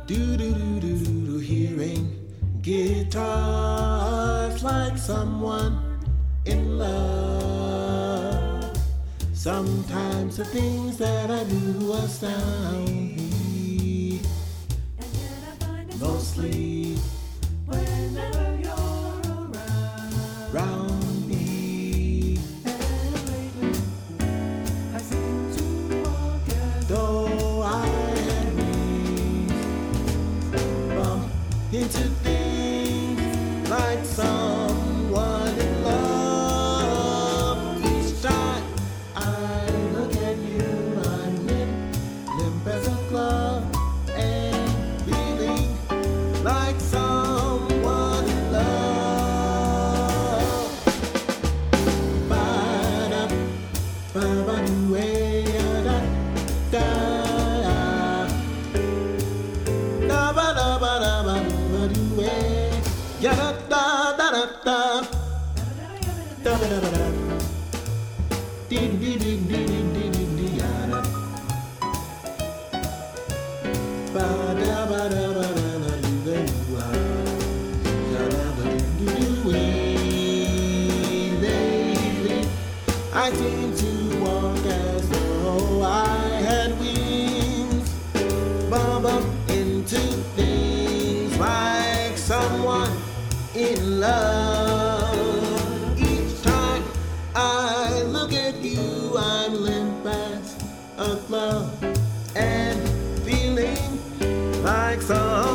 Do do do do do, hearing guitars like someone in love. Sometimes the things that I do astound me. Mostly whenever you're around me. I seem to walk as though I had wings. Bump into things like someone in love. Each time I look at you, I'm limp as a glove and feeling like someone in love. Ba-da, ba-ba-doo-ay-da, da. Da-ba-da-ba-da-ba-doo-ay. Ya-da-da-da-da-da. Da-ba-da-ba-da. Dee-dee-dee-dee-dee-dee-dee-ya-da. Ba-da-ba-da-ba-da-da-doo-ay. Lately, I seem to walk as though I had wings. Bump up into things like someone in love. Each time I look at you, I'm limp as a glove and feeling like some